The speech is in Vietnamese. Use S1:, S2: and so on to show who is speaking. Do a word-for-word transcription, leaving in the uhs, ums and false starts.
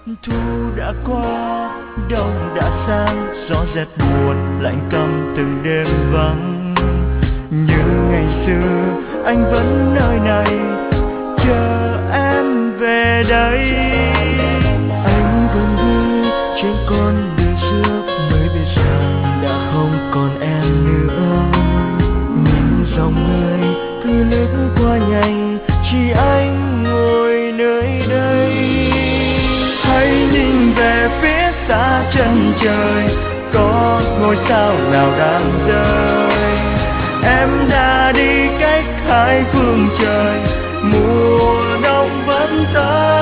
S1: Thu đã qua, đông đã sang, gió rét buồn lạnh căm từng đêm vắng. Như ngày xưa anh vẫn nơi này chờ em về đây. Anh vẫn đi trên con đường trước, mới biết rằng đã không còn em nữa. Nhìn dòng người cứ lướt qua nhanh, chỉ anh ngồi nơi đây. Hãy nhìn về phía xa chân trời, có ngôi sao nào đang rơi. Em đã đi cách hai phương trời, mùa đông vẫn tới.